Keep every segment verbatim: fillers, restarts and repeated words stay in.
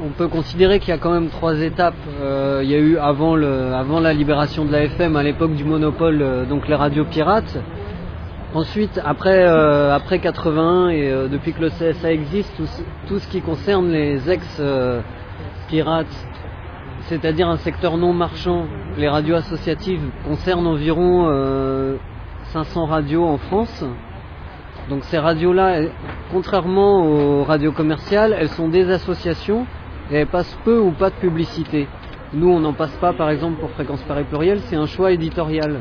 on peut considérer qu'il y a quand même trois étapes. Euh, il y a eu avant, le, avant la libération de la F M, à l'époque du monopole, euh, donc les radios pirates. Ensuite, après, euh, après quatre-vingt-un et euh, depuis que le C S A existe, tout, tout ce qui concerne les ex-pirates, euh, c'est-à-dire un secteur non marchand, les radios associatives concernent environ euh, cinq cents radios en France. Donc ces radios-là, contrairement aux radios commerciales, elles sont des associations et elles passent peu ou pas de publicité. Nous, on n'en passe pas, par exemple, pour Fréquence Paris Pluriel, c'est un choix éditorial.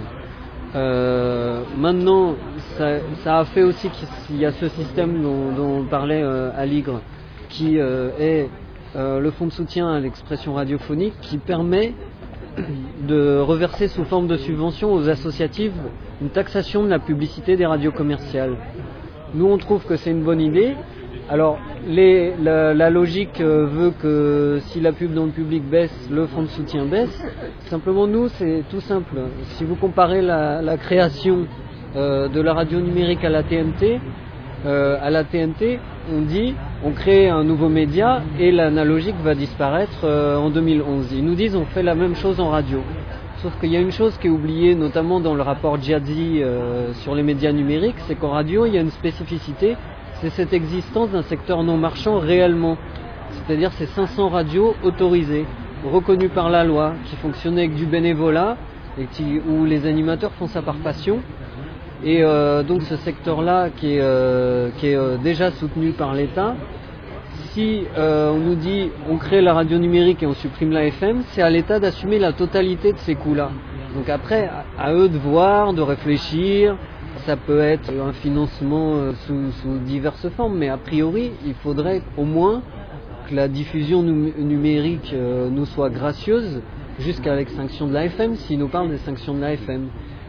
Euh, maintenant, ça, ça a fait aussi qu'il y a ce système dont, dont on parlait euh, à Ligre, qui euh, est euh, le fonds de soutien à l'expression radiophonique, qui permet de reverser sous forme de subvention aux associatives une taxation de la publicité des radios commerciales. Nous, on trouve que c'est une bonne idée. Alors, les, la, la logique euh, veut que si la pub dans le public baisse, le fonds de soutien baisse. Simplement, nous, c'est tout simple. Si vous comparez la, la création euh, de la radio numérique à la T N T, euh, à la T N T, on dit, on crée un nouveau média et l'analogique va disparaître euh, en deux mille onze. Ils nous disent, on fait la même chose en radio. Sauf qu'il y a une chose qui est oubliée, notamment dans le rapport Djadzi euh, sur les médias numériques, c'est qu'en radio, il y a une spécificité, c'est cette existence d'un secteur non marchand réellement. C'est-à-dire ces cinq cents radios autorisées, reconnues par la loi, qui fonctionnaient avec du bénévolat, et qui, où les animateurs font ça par passion. Et euh, donc ce secteur-là, qui est, euh, qui est euh, déjà soutenu par l'État, si euh, on nous dit on crée la radio numérique et on supprime la F M, c'est à l'État d'assumer la totalité de ces coûts-là. Donc après, à, à eux de voir, de réfléchir. Ça peut être un financement euh, sous, sous diverses formes, mais a priori, il faudrait au moins que la diffusion num- numérique euh, nous soit gracieuse jusqu'à l'extinction de la F M, s'ils nous parlent d'extinction de la F M.